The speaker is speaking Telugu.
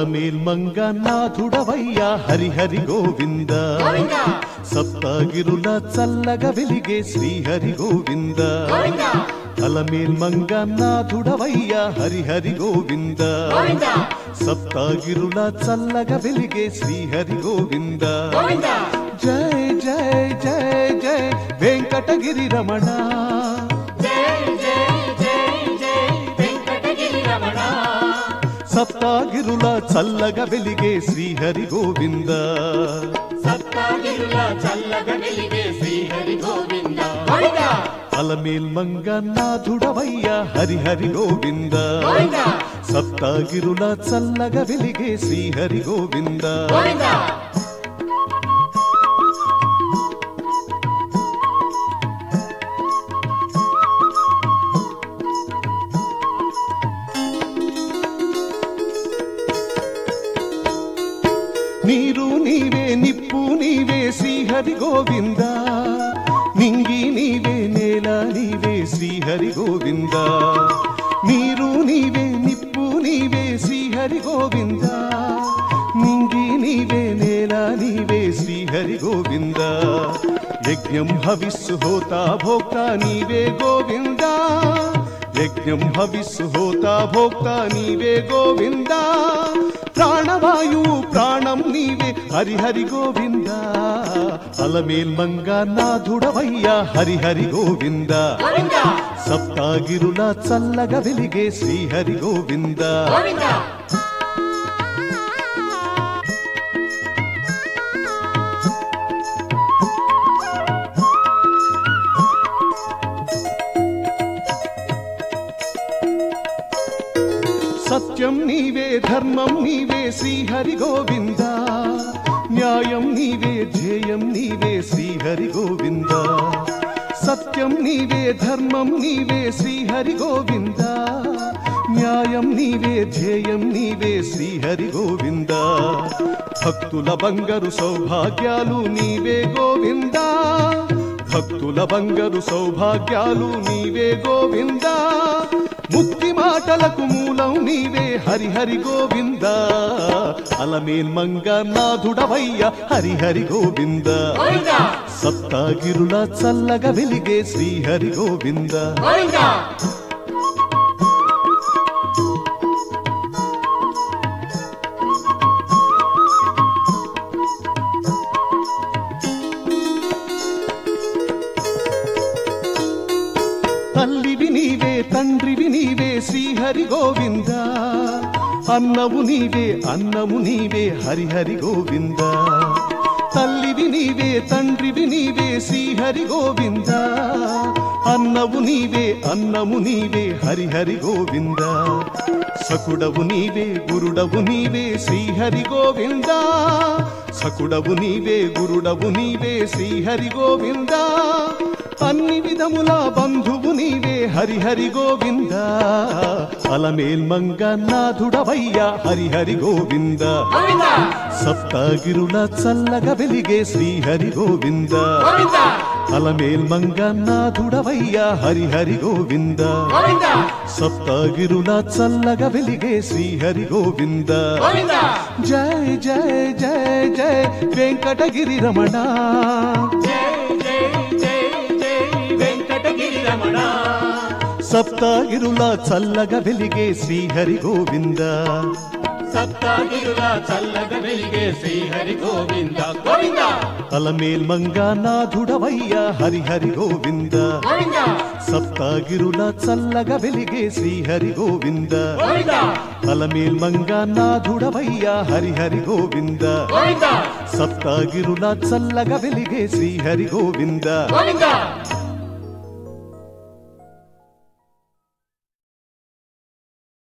అలమేల్ మంగ నాథుడవయ్యా హరిహరి గోవింద సప్తగిరుల చల్లగా వెలిగే శ్రీహరి గోవింద అలమేల్ మంగ నాథుడవయ్యా హరిహరి గోవింద సప్తగిరుల చల్లగా వెలిగే శ్రీహరి గోవింద జయ జయ జయ జయ వెంకటగిరి రమణ సప్తగిరుల చల్లగా వెలిగే శ్రీహరి గోవింద అలమేల్ మంగ నాథుడవయ్యా హరిహరి గోవింద సప్తగిరుల చల్లగా వెలిగే శ్రీహరి గోవింద నీరు నీవే నిప్పు నీవే శ్రీహరి గోవింద నింగి నీవే నేల నీవే శ్రీహరి గోవింద నీరు నీవే నిప్పు నీవే శ్రీహరి గోవింద నింగి నీవే నేల నీవే శ్రీహరి గోవింద యజ్ఞం హవిస్సు హోతా భోక్తా నీవే గోవింద యజ్ఞం హవిస్సు హోతా భోక్తా నీవే గోవింద ప్రాణవాయు ప్రాణం నీవే హరిహరి గోవింద అలమేల్ మంగ నాథుడవయ్యా హరిహరి గోవింద సప్తగిరుల చల్లగా వెలిగే శ్రీహరి గోవింద సత్యం నీవే ధర్మం నీవే శ్రీహరి గోవింద న్యాయం నీవే ధ్యేయం నీవే శ్రీహరి గోవింద సత్యం నీవే ధర్మం నీవే శ్రీహరి గోవింద న్యాయం నీవే ధ్యేయం నీవే శ్రీహరి గోవింద భక్తుల బంగారు సౌభాగ్యాలు నీవే గోవింద భక్తుల బంగారు సౌభాగ్యాలు నీవే గోవింద ముక్తి మాటలకు మూలం నీవే హరిహరి గోవింద అలమేల్ మంగ నాథుడవయ్యా హరిహరి గోవింద సప్తగిరుల చల్లగా వెలిగే శ్రీహరి గోవింద తల్లివి నీవే తండ్రివి నీవే శ్రీహరి గోవింద అన్నవు నీవే అన్నము నీవే హరిహరి గోవింద తల్లివి నీవే తండ్రివి నీవే శ్రీహరి గోవింద అన్నవు నీవే అన్నము నీవే హరిహరి గోవింద సకుడవు నీవే గురుడవు నీవే శ్రీహరి గోవింద సకుడవు నీవే గురుడవు నీవే శ్రీహరి గోవింద అన్ని విధముల బంధువు నీవే హరిహరి గోవింద అలమేల్ మంగ నాథుడవయ్యా హరిహరి గోవింద సప్తగిరుల చల్లగా వెలిగే శ్రీహరి గోవింద అలమేల్ మంగ నాథుడవయ్యా హరిహరి గోవింద సప్తగిరుల చల్లగా వెలిగే శ్రీహరి గోవింద జయ జయ జయ జయ వెంకటగిరి రమణ సప్తగిరుల చల్లగా వెలిగే శ్రీహరి గోవింద సప్తగిరుల చల్లగా వెలిగే శ్రీహరి గోవింద గోవింద అలమేల్ మంగ నాథుడవయ్యా హరిహరి గోవింద సప్తగిరుల చల్లగా వెలిగే శ్రీహరి గోవింద అలమేల్ మంగ నాథుడవయ్యా హరిహరి గోవింద సప్తగిరుల చల్లగా వెలిగే శ్రీహరి గోవింద